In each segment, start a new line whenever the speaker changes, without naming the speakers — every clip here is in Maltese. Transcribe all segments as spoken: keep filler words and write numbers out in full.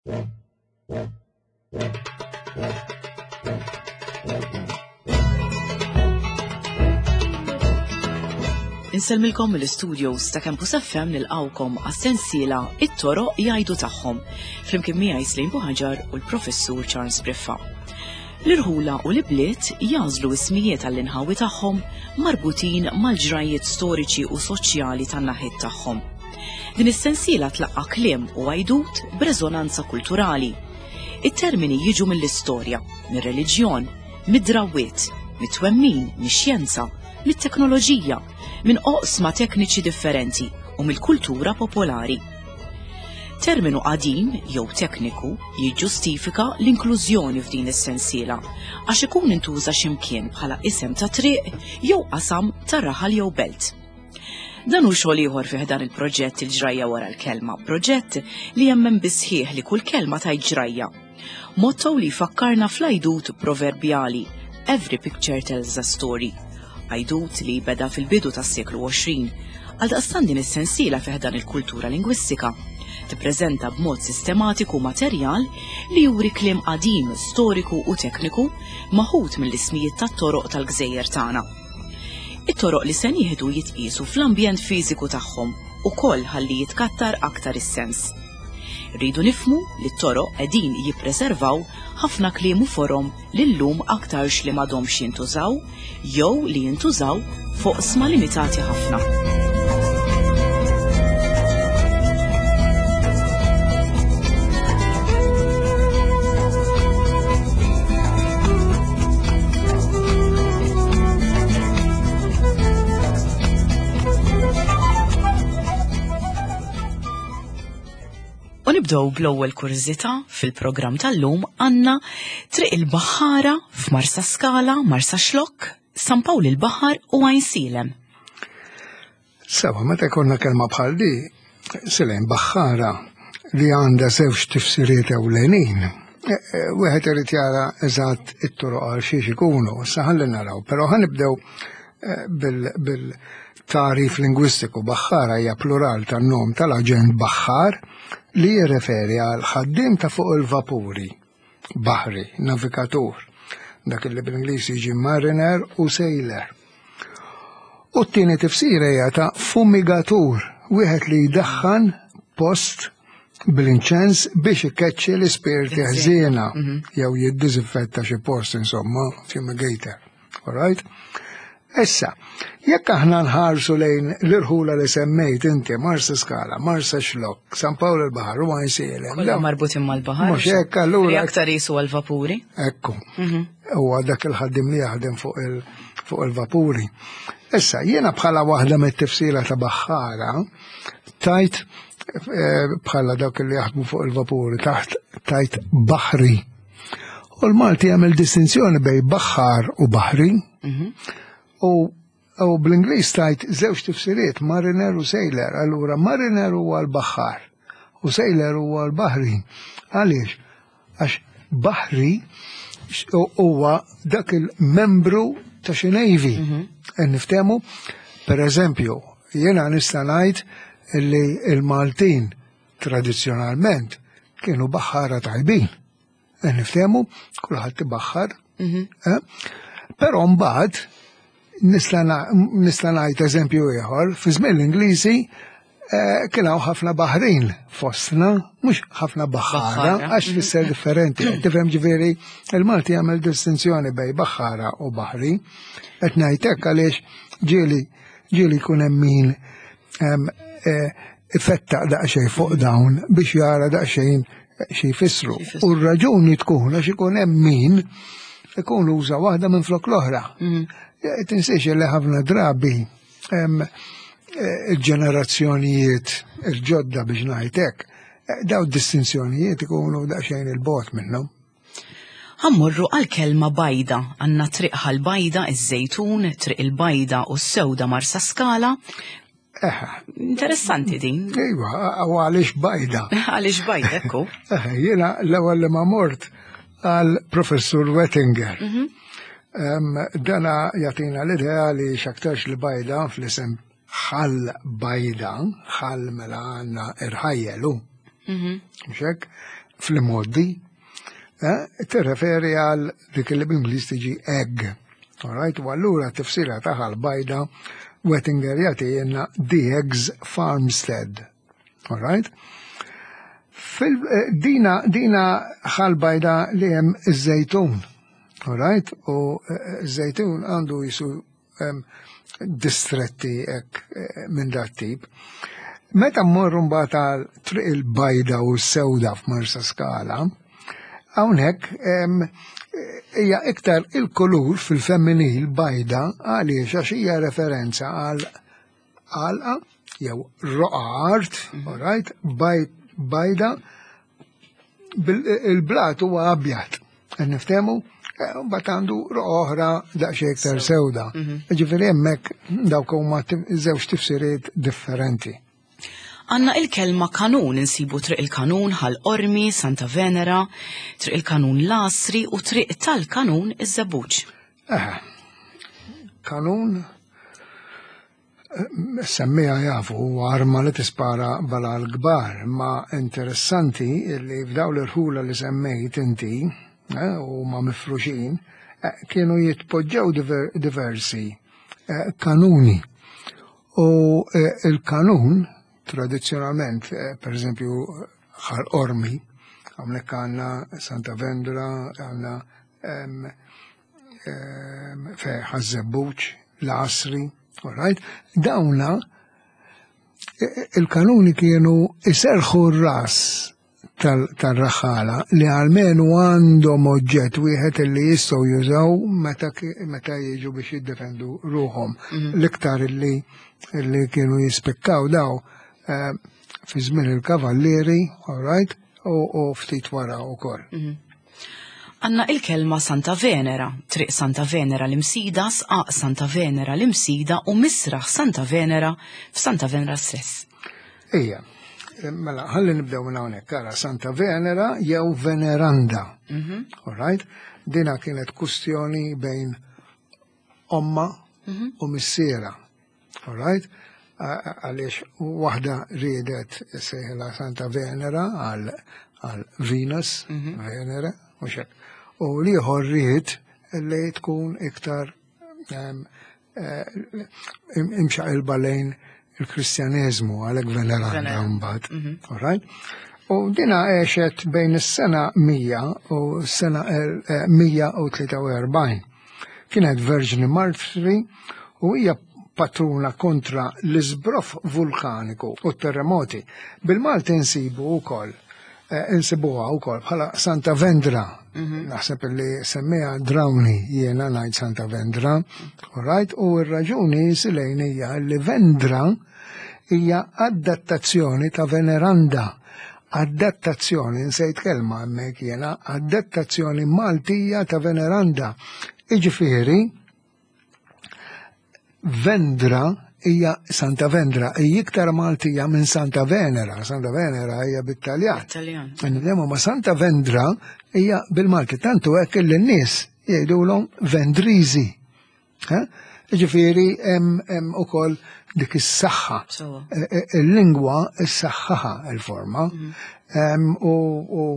Inselmilkom mill-istudios ta' Campus F M nilqawkom għas-sensiela It-Toroq jgħidu tagħhom flimkien miegħi Slejn Buħaġar u l-Professur Charles Briffa. L-irħula u l-ibliet jażlu ismijiet għall-inħawi tagħhom marbutin mal-ġrajiet storiċi u soċjali tan-naħiet tagħhom. Din is-sensiela tlaqqa kliem u għajdut b'reżonanza kulturali. It-termini jiġu mill-istorja, mir-reliġjon, mid-drawwiet, mit-twemmin, mix-xjenza, mit-teknoloġija, minn oqsma tekniċi differenti u mill-kultura popolari. Terminu qadim jew tekniku jiġġustifika l-inklużjoni f'din is-sensiela għax ikun intuża x'imkien bħala isem ta' triq jew qasam ta' raħal jew belt. Dan hu xogħol ieħor fih dan il-proġett il-ġrajja wara l-kelma, proġett li jemmen bisħieħ li kull kelma tgħid ġrajja. Motto li jfakkarna fl-għajdut proverbjali Every picture tells a story. Għajdut li beda fil-bidu tas-seklu għoxrin, għal daqstan din is-sensiela fih dan il-kultura lingwistika tippreżenta b'mod sistematiku materjal li juri kliem qadim, storiku u tekniku maħud mill-ismijiet tat-toroq tal-gżejjer tagħna. It-toroq li se nieħdu jitqisu fl-ambjent fiżiku tagħhom ukoll ħalli jitkattar aktar is-sens. Rridu nifhmu li t-toroq qegħdin jippreservaw ħafna kliem u forom li llum aktarx li m'għadhomx jintużaw jew li jintużaw fuq sma limitati ħafna. U nibdew bl-ewwel kurżità fil-programm tal-lum għandna Triq il-Baħħara f'Marsa Skala, Marsa Xlokk, San Pawl il-Baħar u Għajn Silem.
Sewa, meta jkollna kelma bħal di, Silem Baħħara li għandha żewġ tifsiriet ewlenin, wieħed irid jara eżatt it-toroq għal xiex ikunu, issa ħalli naraw, però ħanibdew bil-tarif lingwistiku. Baħħara hija plural tan-nom tal-aġent baħħar li jirreferi għal ħaddiem ta' fuq il-vapuri, baħri, navigatur, dak li bl-Ingliż jiġi mariner u sailor. U t-tieni tifsira hija ta' fumigatur, wieħed li jdaħħan post bl-inċens biex ikeċċi l-ispirti ħżiena jew jiddiżinfetta xi post insomma, fumigator. All right? Issa, jekk aħna nħarsu lejn l-irħula li semmejt inti, Marsa Skala, Marsa Xlokk, San Pawl il-Baħar u Għajn Silem.
Kollha marbutin mal-baħar.
Mhux hekk allura.
Aktar jisu għal-vapuri.
Ekku. Huwa dak il-ħaddim li jaħdem fuq il-vapuri. Issa, jiena bħala waħda mit-tifsira ta' baħħara, tajt bħala dak li jaħdmu fuq il-vapuri, taħt tajt baħri. U l-Malti jagħmel distinzjoni bejn baħħar u baħri. U u bl-Ingliż tajt żewġ tifsiriet, mariner u sailor. Allura mariner huwa l-baħħar u sailor huwa l-baħri. Għaliex? Għax baħri huwa dak il-membru ta' xi navy. Niftehmu, pereżempju, jiena nista' ngħid li l-Maltin tradizzjonalment kienu baħħara tajbin. Niftehmu, kulħadd ibaħħar. Però mbagħad nista' ngħid eżempju ieħor, fi żmien l-Ingliżi kien hawn ħafna baħrin fostna, mhux ħafna baħħara, għax fisser differenti. Tifhem ġifieri, il-Malti jagħmel distinzjoni bejn baħħara u baħri, qed ngħid hekk għaliex ġieli ġieli jkun hemm min ifettaq daqsxejn fuq dawn biex jara daqsxejn xi jfissru. U r-raġuni tkun għax ikun hemm min ikun uża waħda minn flok l-oħra. Tinsiex li ħafna drabi il-ġenerazzjonijiet il-ġodda biex ngħid hekk, daw distinzjonijiet ikunu daqsxejn il-bot minnhom.
Ħammurru għal-kelma bajda, għandna triq ħal-bajda, iż-żejtun, triq il-bajda u s-sewda Marsa Skala. Interessanti din.
Ejwa, u għaliex bajda.
Għaliex bajda, ekku.
Jiena l-ewwel li ma mort għal Professur Wettinger. Dana jatina l-idea li xaktarx li bajda fl-isem ħall bajda, ħall mela għanna irħajjelu. Mxek, fl-modi, tirreferi għal dik li bl-Ingliż tiġi egg. All right, u allura tifsira taħal bajda Wettinger jagħti jenna The Eggs Farmstead. All right? Dina dina ħalbajda li hemm iż-żejtun. All right? U iż-żejtun għandu jisu um, distretti ek minn dat tip. Meta mmorru mbagħad għal triq il-bajda u s-sewda f'Marsa Skala, hawnhekk hija iktar il-kulur fil-femminil bajda għaliex għax hija referenza għal għalqa jew roqa art, all right, bajda il-blat huwa abjad. Niftehmu, mbagħad għandu roqa oħra daqsxejn iktar sewda. Ġifieri hemmhekk dawk huma żewġ tifsiriet differenti.
Għanna il-kelma kanun insibu triq il-kanun ħal-Ormi, Santa Venera, triq il-kanun Lasri u triq tal-kanun iż-Żebbuġ.
Eh, kanun semmija jafu u arma li tispara bala l-gbar, ma interessanti li f'daw l-irħula li semmejt inti u ma mifruxin kienu jitpoġġew diversi kanuni u il-kanun tradizjonalment, per esempio, ħal-Ormi, għamlek għanna Santa Vendra, għanna ħal-Żebbuġ, l-Asri, all right? Dawna, il-kanuni kienu iserħu r-ras tal-raħala li għalmenu għandhom oġġett wieħed li jistgħu jużaw meta jiġu biex jiddefendu ruhom. L-iktar li kienu jispikkaw daw fi żmien il-kavallieri, all right, u ftit wara wkoll.
Għandna il-kelma Santa Venera, triq Santa Venera l-imsida, sqaq Santa Venera l-imsida u misraħ Santa Venera f'Santa Venera stess.
Ija, mela ħalli nibdew minn hawnhekk ara Santa Venera jew Veneranda. All right? Dina kienet kustjoni bejn omma u missiera. All right? Għaliex waħda ridet sejħla Santa Venera għal Venus, Venera, u liħor ried li tkun iktar imxaq il-balejn il-Kristjanizmu għalek Veneranda mbagħad. U dina għexet bejn is-sena mija u s-sena mija u tlieta u erbgħin. Kienet Verġni Martri u hija patruna kontra l-iżbrof vulkaniku u terremoti. Bil-Malti insibu wkoll, insibuha wkoll bħala Santa Vendra. Naħseb li semmija Drawni jiena ngħid Santa Vendra, all right? U r-raġuni silejn hija li Vendra hija adattazzjoni ta' Veneranda. Adattazzjoni, nsejt kelma hemmhekk jiena, adattazzjoni Maltija ta' Veneranda. Iġifieri Vendra hija Santa Vendra, hija iktar Maltija minn Santa Venera. Santa Venera hija bit-Taljan. Taljan. Ma Santa Vendra hija bil-Malti, tantu hekk li n-nies jgħidulhom Vendriżi. Ġifieri hemm ukoll dik is-saħħa. Il-lingwa issaħħaha il-forma. U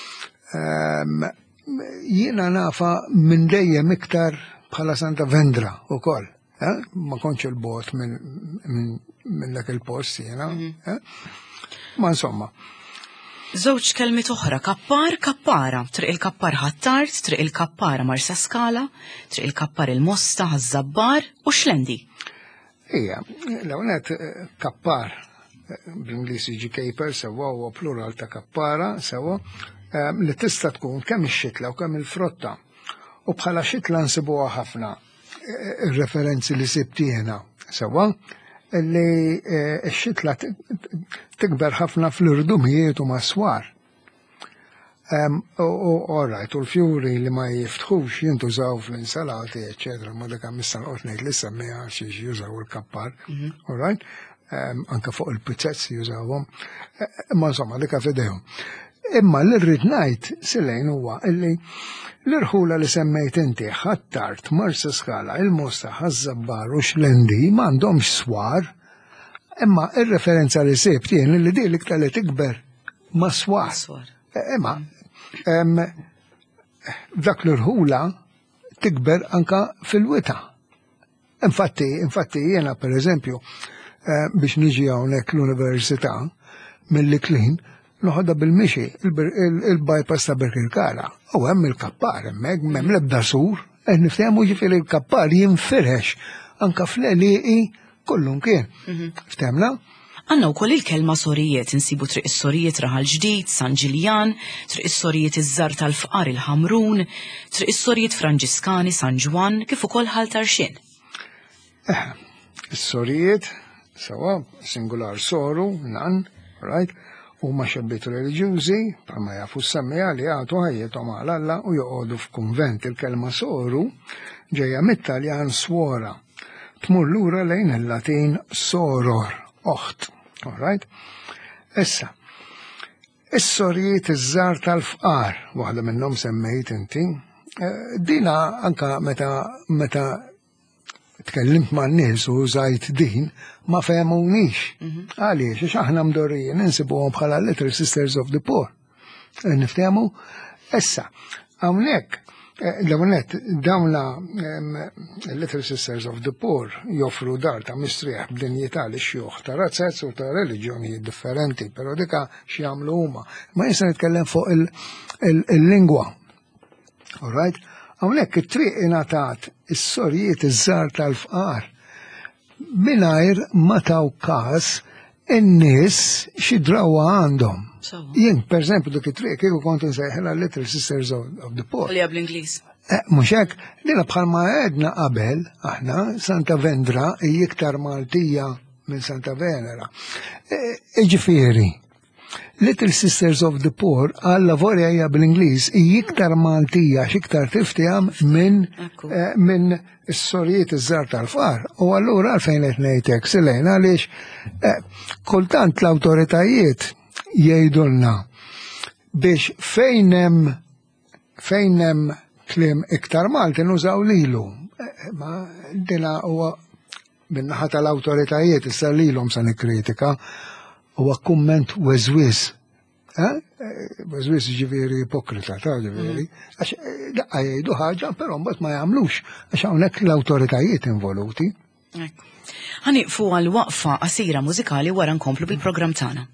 jiena nafa minn dejjem iktar bħala Santa Vendra ukoll. Ma konċ il-bot minn dak il-post jena. Ma insomma.
Żewġ kelmiet oħra, kappar, kappara, triq il-kappar ħattart, triq il-kappara Marsa Skala, triq il-kappar il-Mosta ħaż-Żabbar u xlendi.
Ija, l-għonet kappar, bl-Ingliż jiġi caper, sewa u plural ta' kappara, sewa, li tista' tkun kemm ix-xitla u kemm il-frotta. U bħala xitla nsibuha ħafna il-referenzi li sibtiena, sewa, li x-xitla tikber ħafna fl-irdumijiet u maswar. U orajt, u l-fjuri li ma jiftħux jintużaw fl-insalati, eccetera, ma dak missa l-qotnejt li semmija xiex jużaw il-kappar, orajt, anka fuq il-pizzezz jużawhom, ma insomma dik fidejhom. Imma l-irrid ngħid silejn huwa illi l-irħula li semmejt inti ħattart, Marsa Skala, il-Mosta, ħaż-Żabbar u xlendi m'għandhomx swar, imma ir-referenza li sibt jien li dik iktar li tikber ma' swar. Imma, dak l-irħula tikber anka fil-wita. Infatti, infatti jena per eżempju, biex niġi hawnhekk l-Università mill-Klin, noħodha bil-mixi, il-bypass ta' Birkirkara. U hemm il-kappar hemmhekk, m'hemm l-ebda sur, qed niftehmu ġifieri il-kappar jinfirex anka fl-għliqi kollum kien. Ftemna?
Għanna wkoll il-kelma sorijiet, insibu triq is-sorijiet Raħal Ġdid, San Ġiljan, triq is-sorijiet iż-żar tal-Fqar il-Ħamrun, triq is-sorijiet Franġiskani San Ġwan, kif ukoll Ħal Tarxien.
Is-sorijiet, sawa, singular soru, nan, right, u ma xebbiet reliġjużi, bħalma jafu s-semmija li għatu ħajjithom għal Alla u joqogħdu f'kunvent. Il-kelma soru ġejja mit-Taljan swora, tmur lura lejn il-Latin soror, oħt. All right? Issa, is-sorijiet iż-żar tal-Fqar, waħda minnhom semmejt inti, dina anka meta meta tkellimt ma' n-nies u żajt din ma fehmunix. Għaliex, għax aħna mdorrijin insibuhom bħala Little Sisters of the Poor. Niftehmu? Issa, hawnhekk L-għonet, dawna Little Sisters of the Poor joffru dar ta' mistrieħ b'dinjità li xjuħ ta' razzezz u ta' reliġjoni differenti, pero dika x'jagħmlu huma. Ma jista' nitkellem fuq il-lingwa. All right? Hawnhekk it-triq ingħatat is-sorijiet iż-żar tal-Fqar mingħajr ma taw każ in-nies xi drawwa għandhom. Jien, per esempio, dik it-triq kieku kont insejħilha Little Sisters of the Poor.
Li bl-Ingliż.
Mhux hekk, dina bħalma għedna qabel aħna Santa Vendra hija iktar Maltija minn Santa Venera. Ġifieri, Little Sisters of the Poor għalla vorja hija bl-Ingliż hija iktar Maltija x'iktar tiftihom minn minn is-sorijiet iż-żar tal-Fqar. U allura għalfejn qed ngħid hekk silejn għaliex kultant l-awtoritajiet jgħidulna biex fejn hemm fejn hemm kliem iktar Malti nużaw lilu. Ma dina huwa min-naħa tal-awtoritajiet issa lilhom sa nikkritika huwa kumment weżwiż. Weżwiż ġifieri ipokrita ta' ġifieri. Għax daqqa jgħidu ħaġa però mbagħad ma jagħmlux għax hawnhekk l-awtoritajiet involuti.
Ħaniqfu għal waqfa qasira mużikali wara nkomplu bil-programm tagħna.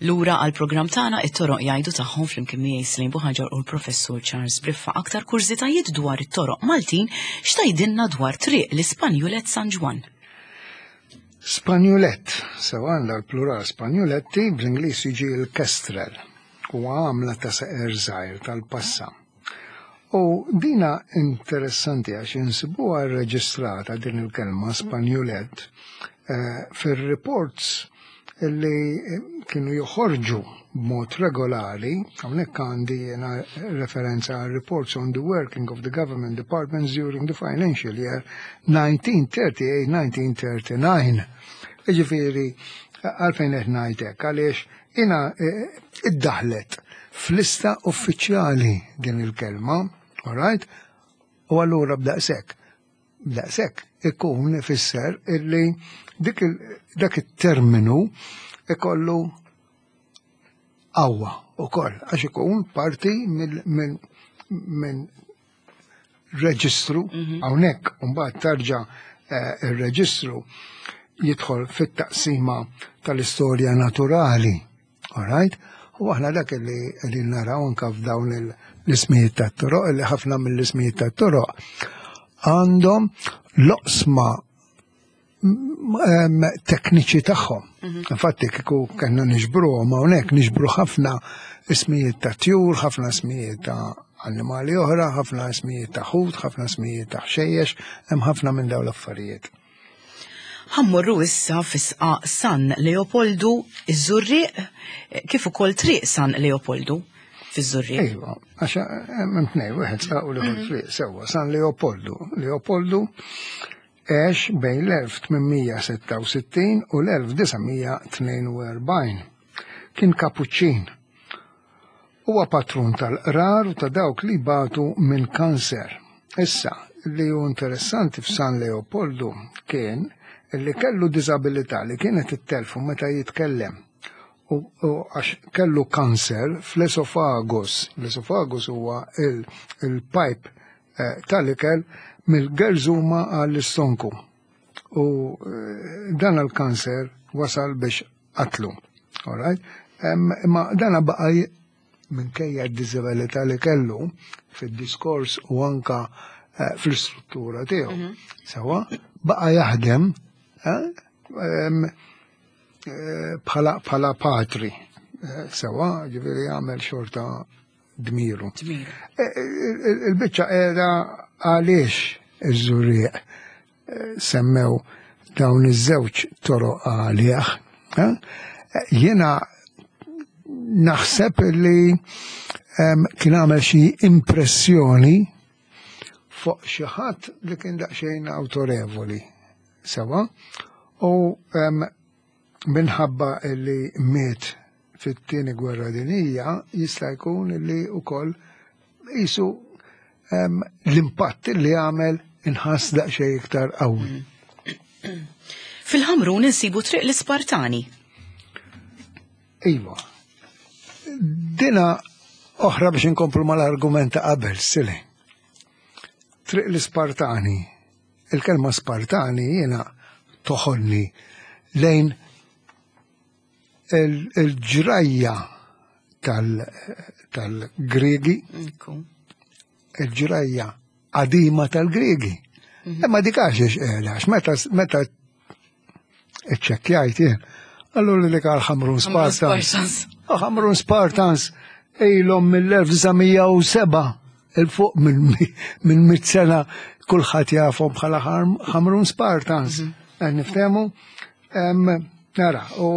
Lura għal-programm tagħna it-toroq jgħidu tagħhom flimkien miegħi Slim Buħaġar u l-Professur Charles Briffa aktar kurzitajiet dwar it-toroq Maltin x'tgħidilna dwar triq l-Ispanjulet San Ġwan.
Spanjulet, sewa għandha l-plural Spanjuletti bl-Ingliż jiġi l-kestrel u għamla ta' seqer żgħir tal-passa. U dina interessanti għax insibuha rreġistrata din il-kelma Spanjulet fir-reports li kienu joħorġu b'mod regolari, hawnhekk għandi jiena referenza għal reports on the working of the government departments during the financial year nineteen thirty-eight nineteen thirty-nine. Ġifieri għalfejn qed ngħidlek għaliex jiena iddaħlet fl-lista uffiċjali din il-kelma, all right? U allura b'daqshekk. B'daqshekk ikun ifisser illi dik dak it-terminu ikollu qawwa ukoll għax ikun parti minn reġistru hawnhekk u mbagħad tarġa' ir-reġistru jidħol fit-taqsima tal-istorja naturali. All right? U aħna dak li qegħdin naraw anke f'dawn l-ismijiet tat-toroq illi ħafna mill-ismijiet tat-toroq għandhom loqsma tekniċi tagħhom. Infatti kieku kellna niġbruhom hawnhekk niġbru ħafna ismijiet ta' tjur, ħafna ismijiet ta' annimali oħra, ħafna ismijiet ta' ħut, ħafna ismijiet ta' ħxejjex, hemm ħafna minn dawn l-affarijiet.
Ħammorru issa fis-sqaq San Leopoldu iż-Żurrieq kif ukoll triq San Leopoldu fiż-Żurrieq.
Ejwa, għax hemm tnejn wieħed sqaq u l-ieħor triq sewwa San Leopoldu. Leopoldu għex bejn l-elf tminmija sitta u sittin u l-elf disamija tnejn u erbgħin. Kien kapuċċin. Huwa patrun tal-qrar u ta' dawk li batu minn kanser. Issa, li hu interessanti f'San Leopoldu kien li kellu diżabilità li kienet ittelfu meta jitkellem. U għax kellu kanser fl-esofagus. L-esofagus huwa il-pipe tal-ikel mill-gerżuma għall-istonku. U dan il-kanser wasal biex qatlu. All right? Ma dan baqa minkejja d-diżabilità li kellu fid-diskors u anka fl-istruttura tiegħu. Sewa baqa jaħdem bħala patri. Sewa ġifieri jagħmel xorta dmiru. Il-biċċa qiegħda għaliex iż-Żurrieq semmew dawn iż-żewġ toroq għalih. Jiena naħseb li kien għamel xi impressjoni fuq xi ħadd li kien daqsxejn awtorevoli. Sewa u minħabba li miet fit-tieni gwerra dinjija jista' jkun li wkoll qisu l-impatt li għamel inħass daqsxejn iktar qawwi.
Fil-Ħamrun insibu triq l-Ispartani.
Iva. Dina oħra biex inkomplu mal-argument ta' qabel, sili. Triq l-Ispartani. Il-kelma Spartani jiena toħolni lejn il-ġrajja tal-Griegi, il-ġrajja qadima tal-Griegi. Imma dik għax għax meta iċċekkjajt jien, allura li kal Ħamrun Spartans. Ħamrun Spartans ilhom mill-elf tisa' u seba' il-fuq minn mit sena kulħadd jafhom bħala Ħamrun Spartans. Niftehmu? Nara, u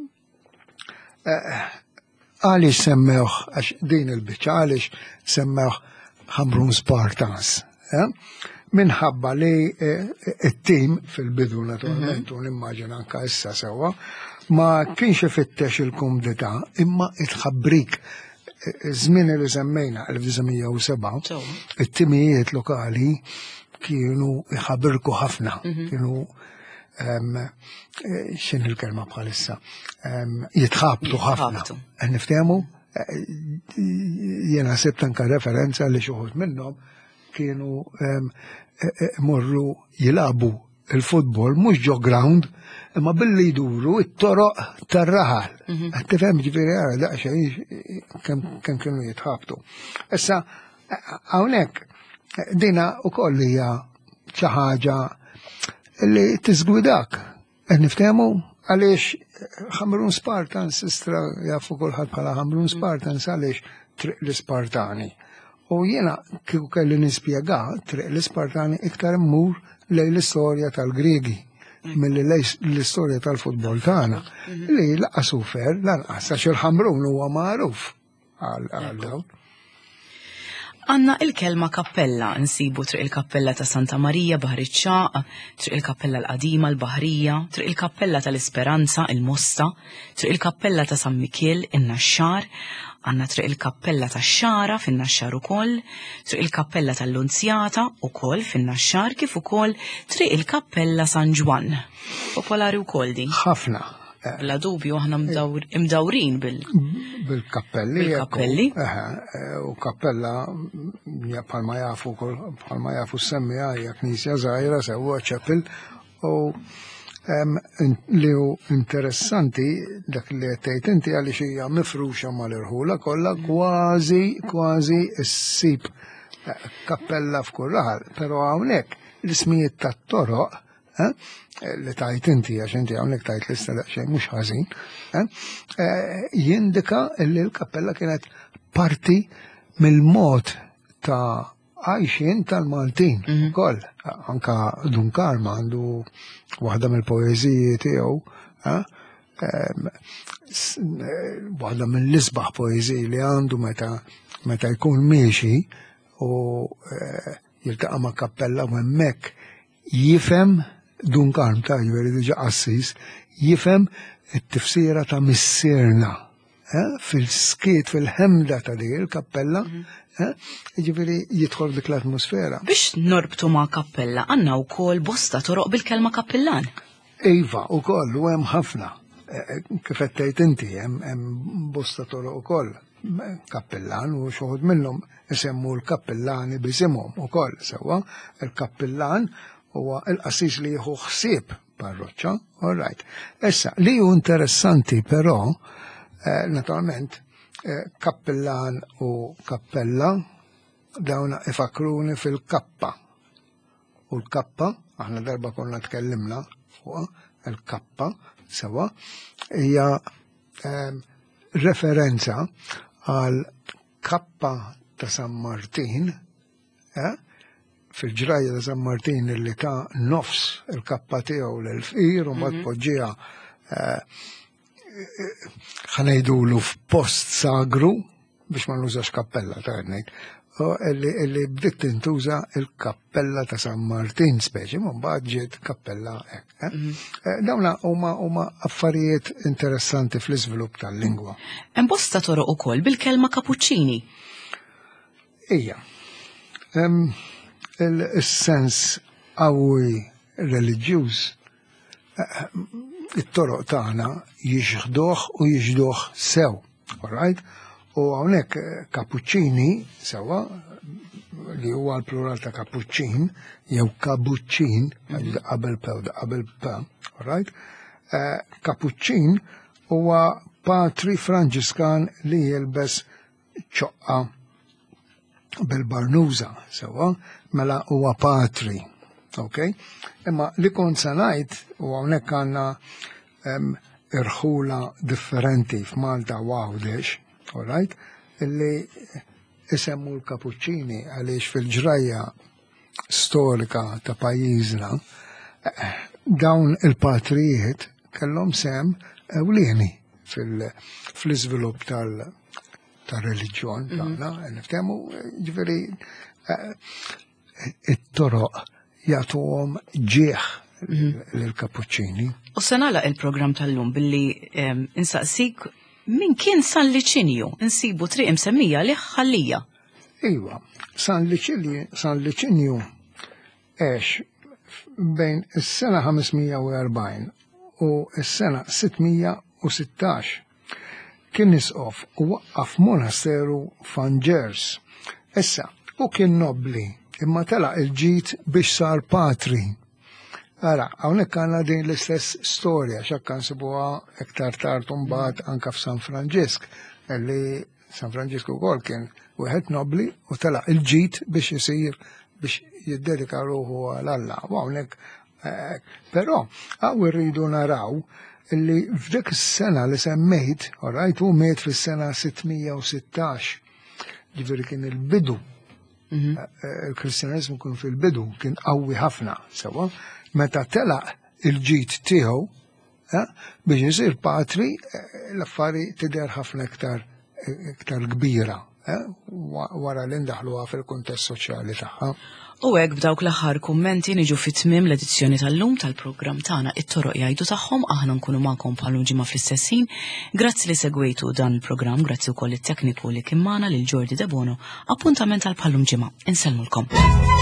għaliex semmewh għax din il-biċċa għaliex semmewh Ħamrun Spartans. Minħabba li it-tim fil-bidu naturalment u nimmaġina anke issa sewwa ma kienx ifittex il-kumdità imma itħabbrik żmien li semmejna elf tisa' u seba' it-timijiet lokali kienu iħabbirku ħafna, kienu xin il-kelma bħalissa jitħabtu ħafna. Niftehmu? Jiena sibt anke referenza li xi wħud minnhom kienu morru jilabu il-futbol mhux ġo ground, imma billi jduru it-toroq tar-raħal. Qed tifhem ġifieri ara daqsxejn kemm kienu jitħabtu. Issa hawnhekk dina wkoll hija xi ħaġa li tiżgwidak. Qed niftehmu għaliex Ħamrun Spartans istra jafu kulħadd bħala Ħamrun Spartans għaliex triq l-Ispartani. U jiena kieku kelli nispjega triq l-Ispartani iktar mmur lejn l-istorja tal-Griegi milli lejn l-istorja tal-futbol tagħna li laqas ufer lanqas għax il-Ħamrun huwa magħruf għal dawn.
Għanna il-kelma kappella, nsibu triq il-kappella ta' Santa Marija Baħar iċ-Ċaq, triq il-kappella l-qadima l-Baħrija, triq il-kappella tal-Isperanza il-Mosta, triq il-kappella ta' San Mikil in-Naxxar, għanna triq il-kappella ta' Xara fin-Naxxar ukoll, triq il-kappella tal-Lunzjata ukoll fin-Naxxar kif ukoll triq il-kappella San Ġwan. Popolari wkoll din.
Ħafna.
La dubju aħna imdawrin bil
bil-kappelli.
Bil-kappelli.
U kappella bħalma jafu bħalma jafu semmija hija knisja żgħira sewwa ċepil u li hu interessanti dak li qed tgħid inti għaliex hija mifruxa mal-irħula kollha kważi kważi ssib kappella f'kull raħal, però hawnhekk l-ismijiet tat-toroq li tajt inti, għax inti għamlek tajt lista daqxej mux ħażin, jindika li l-kappella kienet parti mill-mod ta' għajxin tal-Maltin. Koll, anka Dunkarma għandu waħda mill-poeziji tiegħu, waħda mill-isbaħ poeziji li għandu meta jkun miexi u jiltaqa' ma' kappella u hemmhekk jifhem Dunkarm ta' jveri diġa Assis, jifhem it-tifsira ta' missierna fil-skiet, fil-ħemda ta' dik il-kappella, ġifiri jidħol dik l-atmosfera.
Biex norbtu ma' kappella, għanna u kol bosta toroq bil-kelma kappellan.
Iva, u koll, u hemm ħafna. Kifettajt inti, hemm bosta toroq u koll. Kappellan u xoħod minnhom isemmu l-kappellani bisimhom u koll, sewa il-kappellan huwa il-qassis li jieħu ħsieb parroċċa, all right. Issa, li hu interessanti però, naturalment, kappellan u kappella dawna ifakruni fil-kappa. U l-kappa, aħna darba konna tkellimna fuqha, il-kappa, sewa, hija referenza għal kappa ta' San Martin, fil-ġrajja ta' San Martin li ta' nofs il-kappa tiegħu l-fqir u mbagħad poġġiha ħanejdulu f'post sagru biex ma nużax kappella ta' ngħid. Illi bdiet tintuża il-kappella ta' San Martin speċi, ma mbagħad ġiet kappella hekk. Dawna huma huma affarijiet interessanti fl-iżvilupp tal-lingwa.
Hemm bosta toroq ukoll bil-kelma kapuċċini.
Ija. Il-sens qawwi reliġjuż it-toroq tagħna jixħduh u jixħduh sew, all right? U hawnhekk kapuċċini sewa li huwa l-plural ta' kapuċċin jew kabuċċin qabel p qabel p, all right? Kapuċċin huwa patri Franġiskan li jilbes ċoqqa bil-barnuża sewa mela huwa patri, ok? Imma li kont se ngħid u hawnhekk għandna irħula differenti f'Malta Għawdex, all right? Illi isemmu l-kapuċċini għaliex fil-ġrajja storika ta' pajjiżna dawn il-patrijiet kellhom sem ewlieni fl-iżvilupp tal-reliġjon tagħna, niftehmu ġifieri it-toroq jagħtuhom ġieħ lill-kapuċċini.
U se nagħlaq il-programm tal-lum billi insaqsik min kien San Liċinju, insibu triq imsemmija li ħallija.
Iva, San Liċinju għex bejn is-sena ħamesmija u erbgħin u s-sena sittmija u sittax kien nisqof u waqqaf monasteru f'Angers. Issa, u kien nobli imma telaq il-ġid biex sar patri. Ara, hawnhekk għandna din l-istess storja x'hekk nsibuha iktar tard mbagħad anke f'San Franġisk, li San Franġisku wkoll kien wieħed nobli u telaq il-ġid biex isir biex jiddedika ruħu għal-Alla. Hawnhekk, però hawn irridu naraw illi f'dik is-sena li semmejt, orajt hu miet fis-sena sittmija u sittax, ġifieri kien il-bidu. Il-Kristjaneżmu kien fil-bidu, kien qawwi ħafna sewa, meta telaq il-ġid tiegħu biex isir patri l-affari tidher ħafna iktar iktar kbira wara li ndaħluha fil-kuntest soċjali tagħha.
U hekk b'dawk l-aħħar kummenti niġu fit-tmiem l-edizzjoni tal-lum tal-programm tagħna it-toroq jgħidu tagħhom, aħna nkunu magħkom bħal ġimgħa fl-istess ħin. Grazzi li segwejtu dan il-programm, grazzi wkoll it-tekniku li kien magħna lil Jordi De Bono, appuntament għal bħallum ġimgħa. Insellmulkom.